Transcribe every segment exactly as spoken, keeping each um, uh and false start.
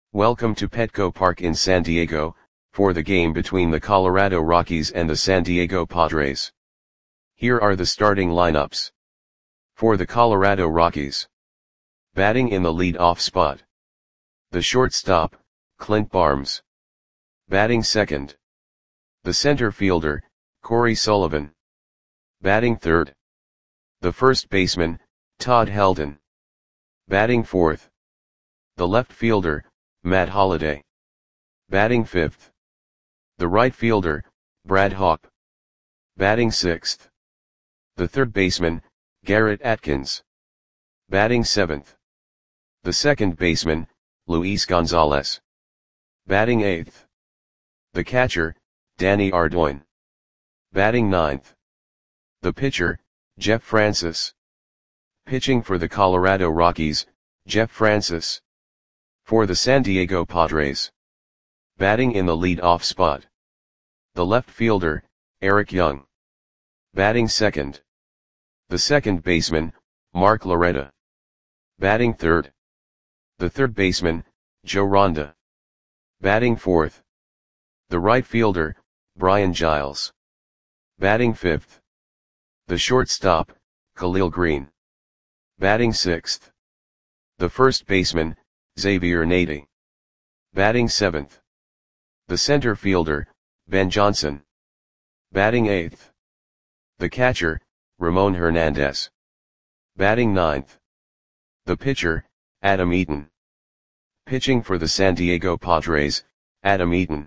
Welcome to Petco Park in San Diego, for the game between the Colorado Rockies and the San Diego Padres. Here are the starting lineups. For the Colorado Rockies. Batting in the lead-off spot. The shortstop, Clint Barnes. Batting second. The center fielder, Corey Sullivan. Batting third. The first baseman, Todd Helton. Batting fourth. The left fielder, Matt Holliday. Batting fifth. The right fielder, Brad Hawpe. Batting sixth. The third baseman, Garrett Atkins. Batting seventh. The second baseman, Luis Gonzalez. Batting eighth. The catcher, Danny Ardoin. Batting ninth. The pitcher, Jeff Francis. Pitching for the Colorado Rockies, Jeff Francis. For the San Diego Padres. Batting in the lead-off spot. The left fielder, Eric Young. Batting second. The second baseman, Mark Loretta. Batting third. The third baseman, Joe Ronda. Batting fourth. The right fielder, Brian Giles. Batting fifth. The shortstop, Khalil Greene. Batting sixth. The first baseman, Xavier Nady. Batting seventh. The center fielder, Ben Johnson. Batting eighth. The catcher, Ramon Hernandez. Batting ninth. The pitcher, Adam Eaton. Pitching for the San Diego Padres, Adam Eaton.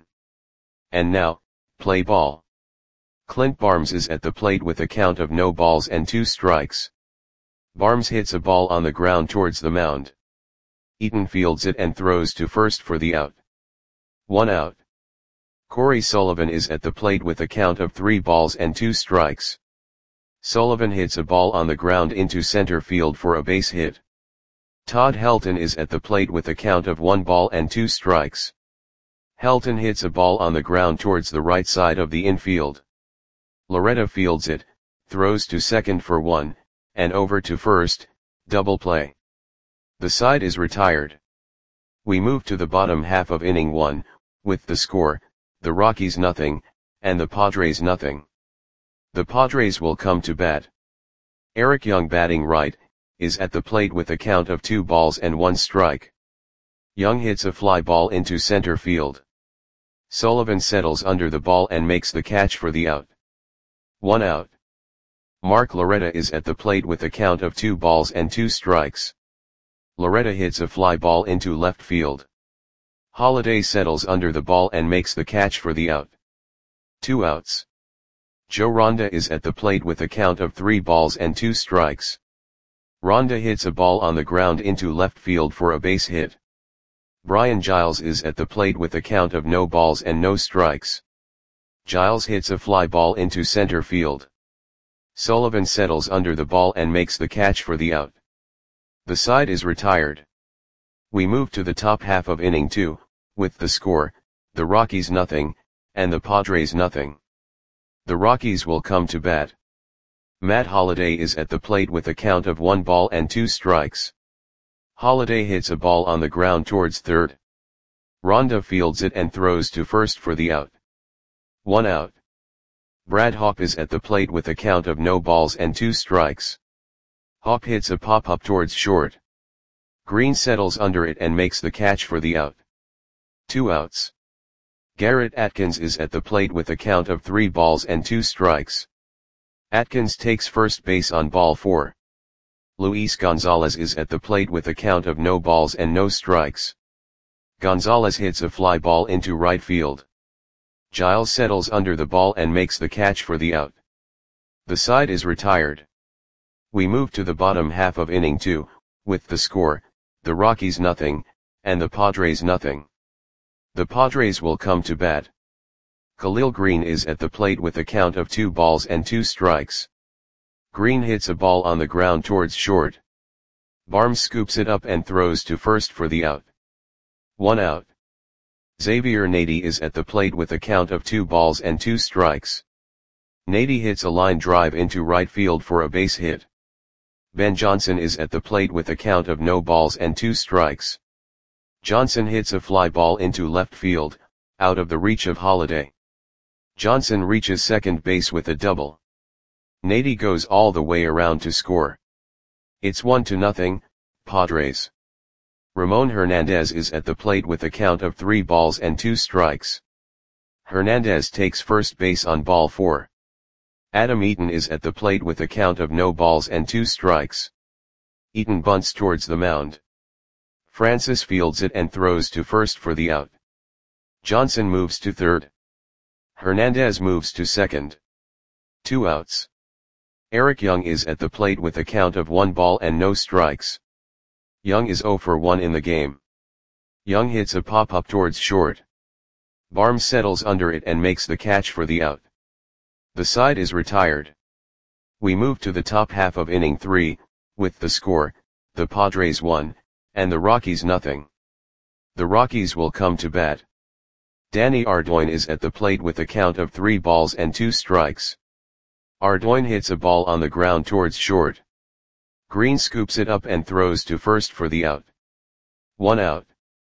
And now, play ball. Clint Barnes is at the plate with a count of no balls and two strikes. Barnes hits a ball on the ground towards the mound. Eaton fields it and throws to first for the out. One out. Corey Sullivan is at the plate with a count of three balls and two strikes. Sullivan hits a ball on the ground into center field for a base hit. Todd Helton is at the plate with a count of one ball and two strikes. Helton hits a ball on the ground towards the right side of the infield. Loretta fields it, throws to second for one, and over to first, double play. The side is retired. We move to the bottom half of inning one, with the score, the Rockies nothing, and the Padres nothing. The Padres will come to bat. Eric Young batting right, is at the plate with a count of two balls and one strike. Young hits a fly ball into center field. Sullivan settles under the ball and makes the catch for the out. One out. Mark Loretta is at the plate with a count of two balls and two strikes. Loretta hits a fly ball into left field. Holliday settles under the ball and makes the catch for the out. Two outs. Joe Ronda is at the plate with a count of three balls and two strikes. Ronda hits a ball on the ground into left field for a base hit. Brian Giles is at the plate with a count of no balls and no strikes. Giles hits a fly ball into center field. Sullivan settles under the ball and makes the catch for the out. The side is retired. We move to the top half of inning two, with the score, the Rockies nothing, and the Padres nothing. The Rockies will come to bat. Matt Holliday is at the plate with a count of one ball and two strikes. Holliday hits a ball on the ground towards third. Ronda fields it and throws to first for the out. One out. Brad Hawpe is at the plate with a count of no balls and two strikes. Hawpe hits a pop-up towards short. Greene settles under it and makes the catch for the out. Two outs. Garrett Atkins is at the plate with a count of three balls and two strikes. Atkins takes first base on ball four. Luis Gonzalez is at the plate with a count of no balls and no strikes. Gonzalez hits a fly ball into right field. Giles settles under the ball and makes the catch for the out. The side is retired. We move to the bottom half of inning two, with the score, the Rockies nothing, and the Padres nothing. The Padres will come to bat. Khalil Greene is at the plate with a count of two balls and two strikes. Greene hits a ball on the ground towards short. Barnes scoops it up and throws to first for the out. One out. Xavier Nady is at the plate with a count of two balls and two strikes. Nady hits a line drive into right field for a base hit. Ben Johnson is at the plate with a count of no balls and two strikes. Johnson hits a fly ball into left field, out of the reach of Holliday. Johnson reaches second base with a double. Nady goes all the way around to score. It's one to nothing, Padres. Ramon Hernandez is at the plate with a count of three balls and two strikes. Hernandez takes first base on ball four. Adam Eaton is at the plate with a count of no balls and two strikes. Eaton bunts towards the mound. Francis fields it and throws to first for the out. Johnson moves to third. Hernandez moves to second. Two outs. Eric Young is at the plate with a count of one ball and no strikes. Young is zero for one in the game. Young hits a pop-up towards short. Barnes settles under it and makes the catch for the out. The side is retired. We move to the top half of inning three, with the score, the Padres one, and the Rockies nothing. The Rockies will come to bat. Danny Ardoin is at the plate with a count of three balls and two strikes. Ardoin hits a ball on the ground towards short. Green scoops it up and throws to first for the out. One out.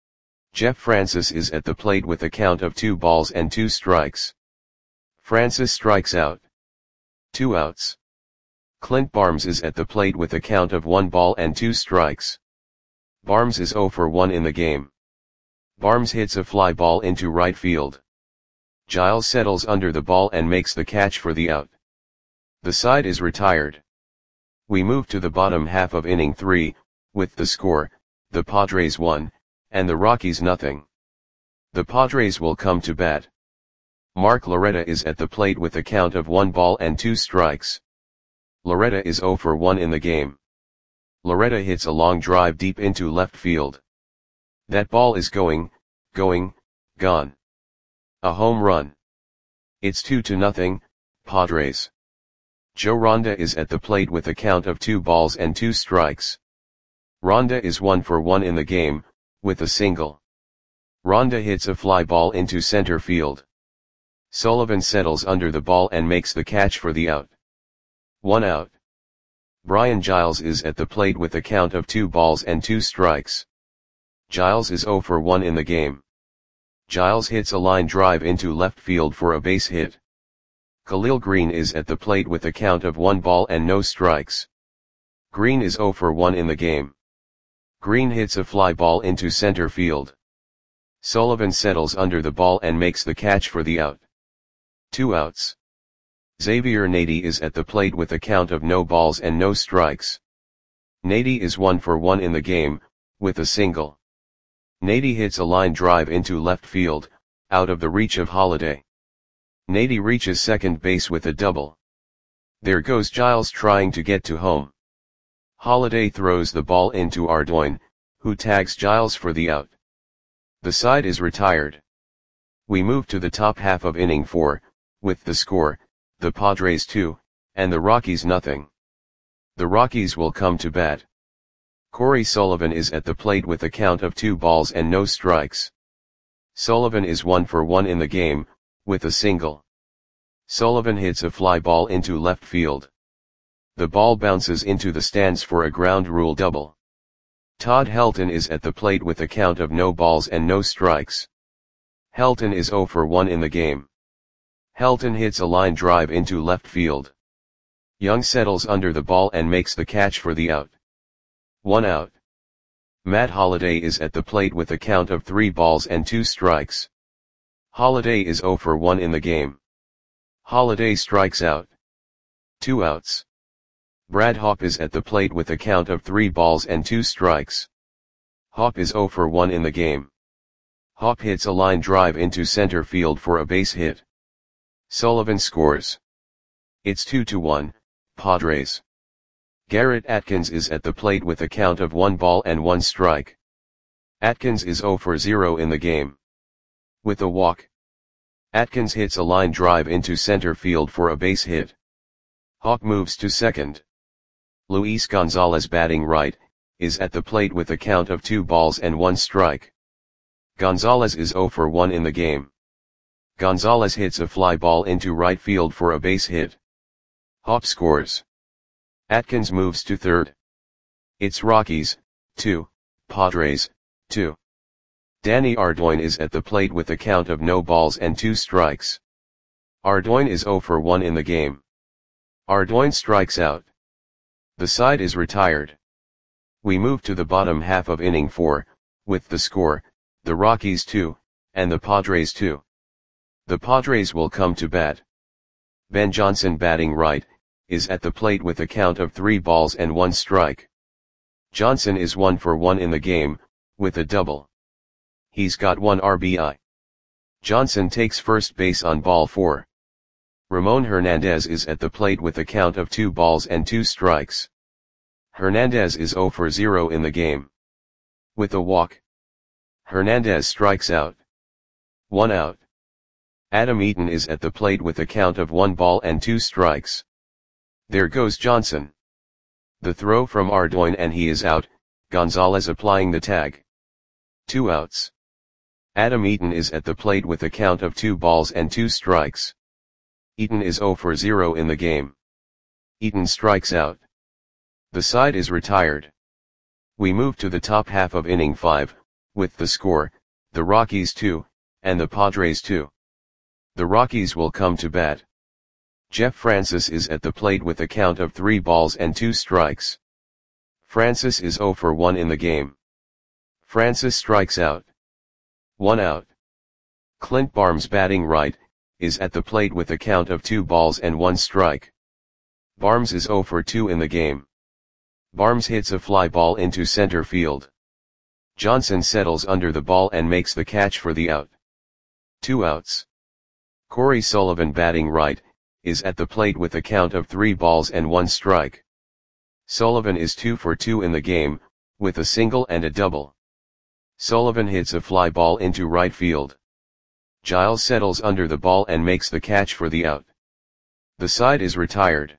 Jeff Francis is at the plate with a count of two balls and two strikes. Francis strikes out. Two outs. Clint Barnes is at the plate with a count of one ball and two strikes. Barnes is zero for one in the game. Barnes hits a fly ball into right field. Giles settles under the ball and makes the catch for the out. The side is retired. We move to the bottom half of inning three, with the score, the Padres one, and the Rockies nothing. The Padres will come to bat. Mark Loretta is at the plate with a count of one ball and two strikes. Loretta is zero for one in the game. Loretta hits a long drive deep into left field. That ball is going, going, gone. A home run. It's two to nothing, Padres. Joe Ronda is at the plate with a count of two balls and two strikes. Ronda is one for one in the game, with a single. Ronda hits a fly ball into center field. Sullivan settles under the ball and makes the catch for the out. One out. Brian Giles is at the plate with a count of two balls and two strikes. Giles is zero for one in the game. Giles hits a line drive into left field for a base hit. Khalil Green is at the plate with a count of one ball and no strikes. Green is zero for one in the game. Green hits a fly ball into center field. Sullivan settles under the ball and makes the catch for the out. Two outs. Xavier Nady is at the plate with a count of no balls and no strikes. Nady is one for one in the game, with a single. Nady hits a line drive into left field, out of the reach of Holliday. Nady reaches second base with a double. There goes Giles trying to get to home. Holliday throws the ball into Ardoin, who tags Giles for the out. The side is retired. We move to the top half of inning four, with the score, the Padres two, and the Rockies nothing. The Rockies will come to bat. Corey Sullivan is at the plate with a count of two balls and no strikes. Sullivan is one for one in the game, with a single. Sullivan hits a fly ball into left field. The ball bounces into the stands for a ground rule double. Todd Helton is at the plate with a count of no balls and no strikes. Helton is zero for one in the game. Helton hits a line drive into left field. Young settles under the ball and makes the catch for the out. One out. Matt Holliday is at the plate with a count of three balls and two strikes. Holliday is zero for one in the game. Holliday strikes out. Two outs. Brad Hawpe is at the plate with a count of three balls and two strikes. Hawpe is zero for one in the game. Hawpe hits a line drive into center field for a base hit. Sullivan scores. It's two to one, Padres. Garrett Atkins is at the plate with a count of one ball and one strike. Atkins is zero for zero in the game. With a walk. Atkins hits a line drive into center field for a base hit. Hawpe moves to second. Luis Gonzalez, batting right, is at the plate with a count of two balls and one strike. Gonzalez is zero for one in the game. Gonzalez hits a fly ball into right field for a base hit. Hawpe scores. Atkins moves to third. It's Rockies, two, Padres, two. Danny Ardoin is at the plate with a count of no balls and two strikes. Ardoin is zero for one in the game. Ardoin strikes out. The side is retired. We move to the bottom half of inning four, with the score, the Rockies two, and the Padres two. The Padres will come to bat. Ben Johnson, batting right, is at the plate with a count of three balls and one strike. Johnson is one for one in the game, with a double. He's got one R B I. Johnson takes first base on ball four. Ramon Hernandez is at the plate with a count of two balls and two strikes. Hernandez is zero for zero in the game. With a walk, Hernandez strikes out. One out. Adam Eaton is at the plate with a count of one ball and two strikes. There goes Johnson. The throw from Ardoin and he is out, Gonzalez applying the tag. Two outs. Adam Eaton is at the plate with a count of two balls and two strikes. Eaton is zero for zero in the game. Eaton strikes out. The side is retired. We move to the top half of inning five, with the score, the Rockies two, and the Padres two. The Rockies will come to bat. Jeff Francis is at the plate with a count of three balls and two strikes. Francis is zero for one in the game. Francis strikes out. One out. Clint Barnes, batting right, is at the plate with a count of two balls and one strike. Barnes is zero for two in the game. Barnes hits a fly ball into center field. Johnson settles under the ball and makes the catch for the out. Two outs. Corey Sullivan, batting right, is at the plate with a count of three balls and one strike. Sullivan is two for two in the game, with a single and a double. Sullivan hits a fly ball into right field. Giles settles under the ball and makes the catch for the out. The side is retired.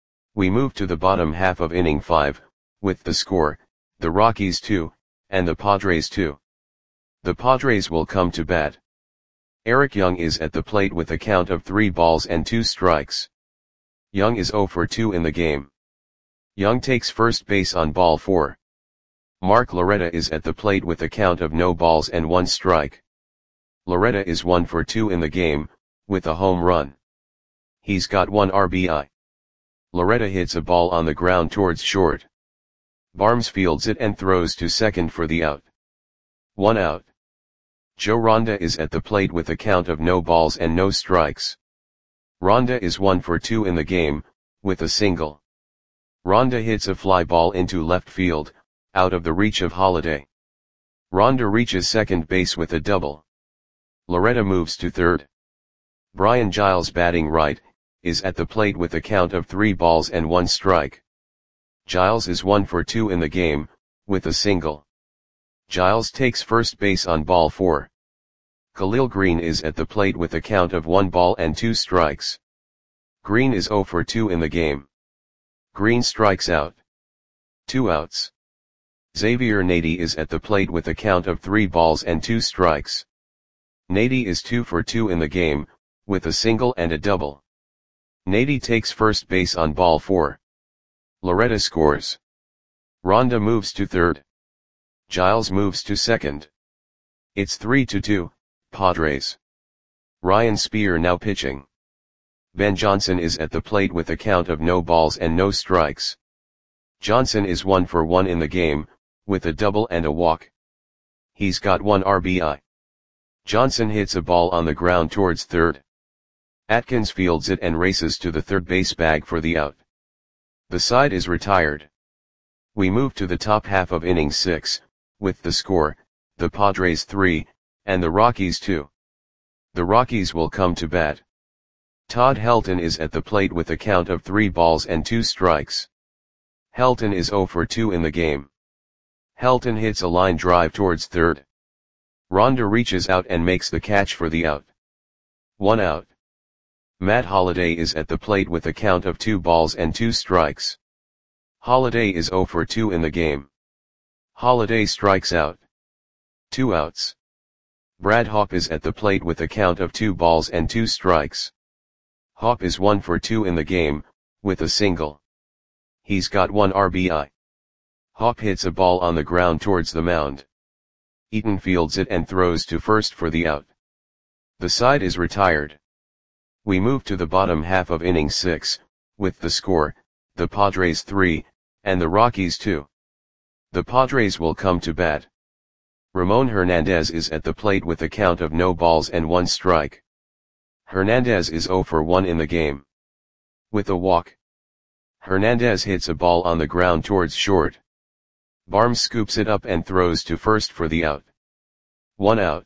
We move to the bottom half of inning five, with the score, the Rockies two, and the Padres two. The Padres will come to bat. Eric Young is at the plate with a count of three balls and two strikes. Young is zero for two in the game. Young takes first base on ball four. Mark Loretta is at the plate with a count of no balls and one strike. Loretta is one for two in the game, with a home run. He's got one R B I. Loretta hits a ball on the ground towards short. Barnes fields it and throws to second for the out. One out. Joe Ronda is at the plate with a count of no balls and no strikes. Ronda is one for two in the game, with a single. Ronda hits a fly ball into left field, out of the reach of Holiday. Ronda reaches second base with a double. Loretta moves to third. Brian Giles, batting right, is at the plate with a count of three balls and one strike. Giles is one for two in the game, with a single. Giles takes first base on ball four. Khalil Green is at the plate with a count of one ball and two strikes. Green is zero for two in the game. Green strikes out. Two outs. Xavier Nady is at the plate with a count of three balls and two strikes. Nady is two for two in the game, with a single and a double. Nady takes first base on ball four. Loretta scores. Ronda moves to third. Giles moves to second. It's three to two, Padres. Ryan Spear now pitching. Ben Johnson is at the plate with a count of no balls and no strikes. Johnson is one for one in the game, with a double and a walk. He's got one R B I. Johnson hits a ball on the ground towards third. Atkins fields it and races to the third base bag for the out. The side is retired. We move to the top half of inning six, with the score, the Padres three, and the Rockies two. The Rockies will come to bat. Todd Helton is at the plate with a count of three balls and two strikes. Helton is zero for two in the game. Helton hits a line drive towards third. Ronda reaches out and makes the catch for the out. One out. Matt Holliday is at the plate with a count of two balls and two strikes. Holliday is zero for two in the game. Holliday strikes out. Two outs. Brad Hawpe is at the plate with a count of two balls and two strikes. Hawpe is one for two in the game, with a single. He's got one R B I. Hawpe hits a ball on the ground towards the mound. Eaton fields it and throws to first for the out. The side is retired. We move to the bottom half of inning six, with the score, the Padres three, and the Rockies two. The Padres will come to bat. Ramon Hernandez is at the plate with a count of no balls and one strike. Hernandez is zero for one in the game. With a walk, Hernandez hits a ball on the ground towards short. Barnes scoops it up and throws to first for the out. One out.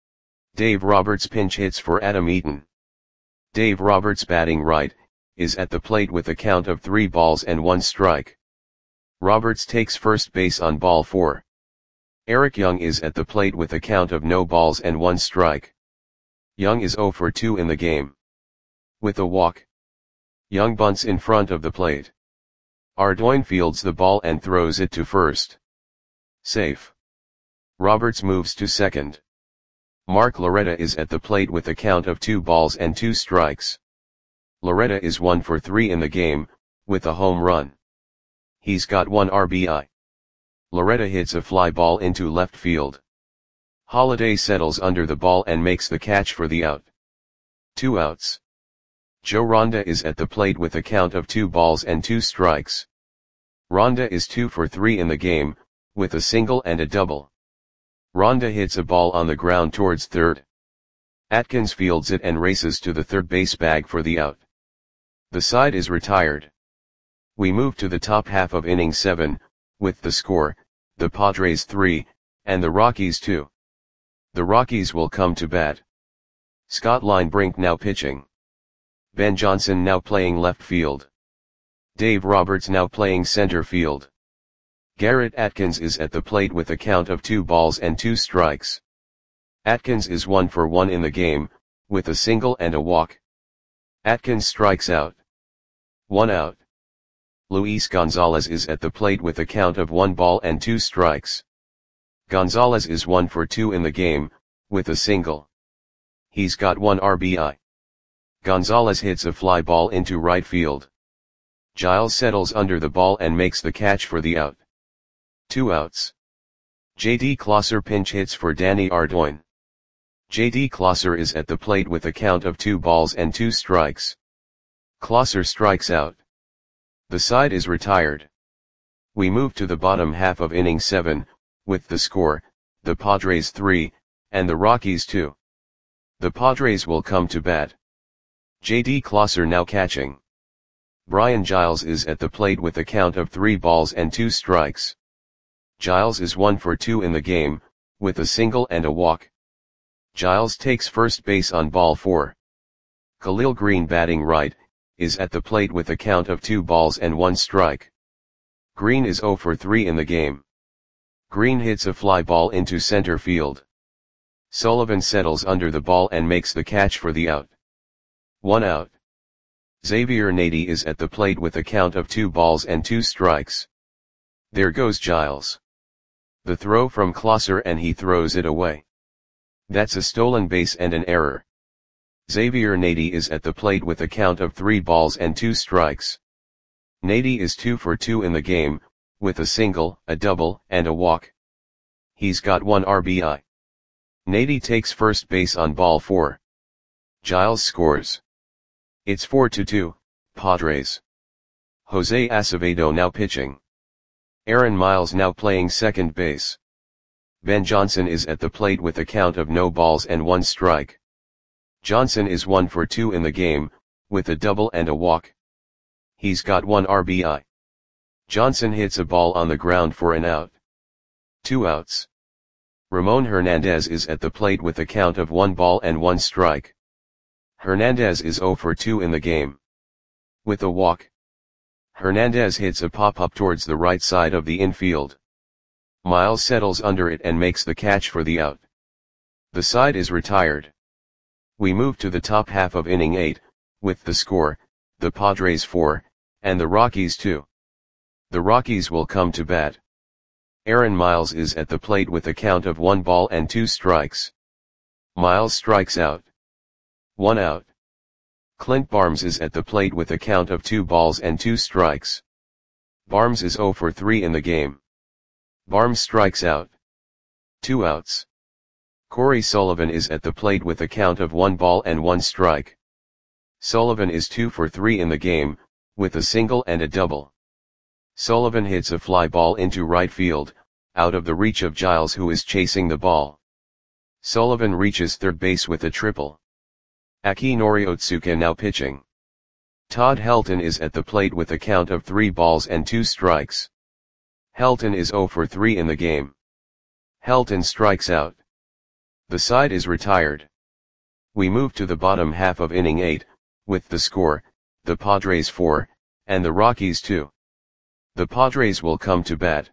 Dave Roberts pinch hits for Adam Eaton. Dave Roberts, batting right, is at the plate with a count of three balls and one strike. Roberts takes first base on ball four. Eric Young is at the plate with a count of no balls and one strike. Young is zero for two in the game. With a walk, Young bunts in front of the plate. Ardoin fields the ball and throws it to first. Safe. Roberts moves to second. Mark Loretta is at the plate with a count of two balls and two strikes. Loretta is one for three in the game, with a home run. He's got one R B I. Loretta hits a fly ball into left field. Holiday settles under the ball and makes the catch for the out. Two outs. Joe Ronda is at the plate with a count of two balls and two strikes. Ronda is two for three in the game, with a single and a double. Ronda hits a ball on the ground towards third. Atkins fields it and races to the third base bag for the out. The side is retired. We move to the top half of inning seven, with the score, the Padres three, and the Rockies two. The Rockies will come to bat. Scott Linebrink now pitching. Ben Johnson now playing left field. Dave Roberts now playing center field. Garrett Atkins is at the plate with a count of two balls and two strikes. Atkins is one for one in the game, with a single and a walk. Atkins strikes out. One out. Luis Gonzalez is at the plate with a count of one ball and two strikes. Gonzalez is one for two in the game, with a single. He's got one R B I. Gonzalez hits a fly ball into right field. Giles settles under the ball and makes the catch for the out. Two outs. J D Klosser pinch hits for Danny Ardoin. J D Klosser is at the plate with a count of two balls and two strikes. Klosser strikes out. The side is retired. We move to the bottom half of inning seven, with the score, the Padres three, and the Rockies two. The Padres will come to bat. J D Klosser now catching. Brian Giles is at the plate with a count of three balls and two strikes. Giles is one for two in the game, with a single and a walk. Giles takes first base on ball four. Khalil Green, batting right, is at the plate with a count of two balls and one strike. Green is zero for three in the game. Green hits a fly ball into center field. Sullivan settles under the ball and makes the catch for the out. One out. Xavier Nady is at the plate with a count of two balls and two strikes. There goes Giles. The throw from Klosser and he throws it away. That's a stolen base and an error. Xavier Nady is at the plate with a count of three balls and two strikes. Nady is two for two in the game, with a single, a double, and a walk. He's got one R B I. Nady takes first base on ball four. Giles scores. It's four to two, Padres. Jose Acevedo now pitching. Aaron Miles now playing second base. Ben Johnson is at the plate with a count of no balls and one strike. Johnson is one for two in the game, with a double and a walk. He's got one R B I. Johnson hits a ball on the ground for an out. Two outs. Ramon Hernandez is at the plate with a count of one ball and one strike. Hernandez is zero for two in the game. With a walk, Hernandez hits a pop-up towards the right side of the infield. Miles settles under it and makes the catch for the out. The side is retired. We move to the top half of inning eight, with the score, the Padres four, and the Rockies two. The Rockies will come to bat. Aaron Miles is at the plate with a count of one ball and two strikes. Miles strikes out. One out. Clint Barnes is at the plate with a count of two balls and two strikes. Barnes is zero for three in the game. Barnes strikes out. Two outs. Corey Sullivan is at the plate with a count of one ball and one strike. Sullivan is two for three in the game, with a single and a double. Sullivan hits a fly ball into right field, out of the reach of Giles, who is chasing the ball. Sullivan reaches third base with a triple. Akinori Otsuka now pitching. Todd Helton is at the plate with a count of three balls and two strikes. Helton is zero for three in the game. Helton strikes out. The side is retired. We move to the bottom half of inning eight, with the score, the Padres four, and the Rockies two. The Padres will come to bat.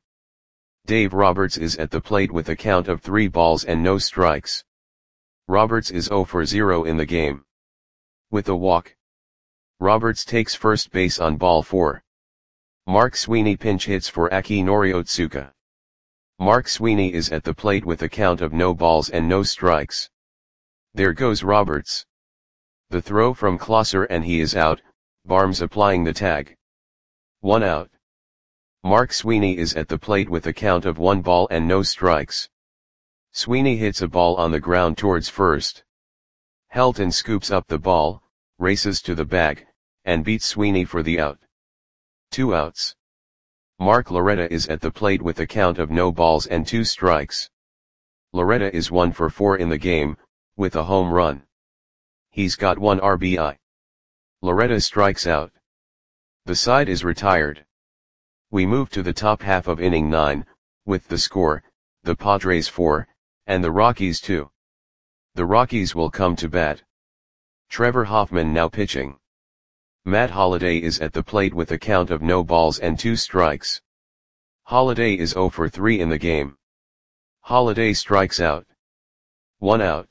Dave Roberts is at the plate with a count of three balls and no strikes. Roberts is zero for zero in the game. With a walk. Roberts takes first base on ball four. Mark Sweeney pinch hits for Akinori Otsuka. Mark Sweeney is at the plate with a count of no balls and no strikes. There goes Roberts. The throw from Closser and he is out, Barnes applying the tag. One out. Mark Sweeney is at the plate with a count of one ball and no strikes. Sweeney hits a ball on the ground towards first. Helton scoops up the ball, races to the bag, and beats Sweeney for the out. Two outs. Mark Loretta is at the plate with a count of no balls and two strikes. Loretta is one for four in the game, with a home run. He's got one R B I. Loretta strikes out. The side is retired. We move to the top half of inning nine, with the score, the Padres four, and the Rockies two. The Rockies will come to bat. Trevor Hoffman now pitching. Matt Holliday is at the plate with a count of no balls and two strikes. Holliday is zero for three in the game. Holliday strikes out. One out.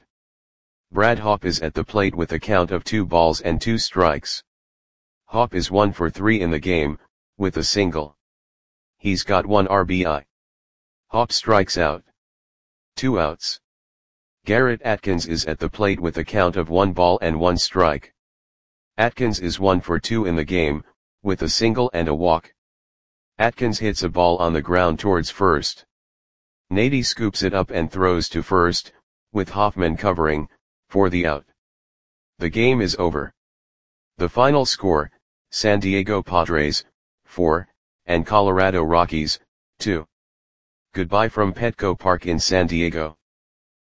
Brad Hawpe is at the plate with a count of two balls and two strikes. Hawpe is one for three in the game, with a single. He's got one R B I. Hawpe strikes out. Two outs. Garrett Atkins is at the plate with a count of one ball and one strike. Atkins is one for two in the game, with a single and a walk. Atkins hits a ball on the ground towards first. Nady scoops it up and throws to first, with Hoffman covering, for the out. The game is over. The final score, San Diego Padres, four, and Colorado Rockies, two. Goodbye from Petco Park in San Diego.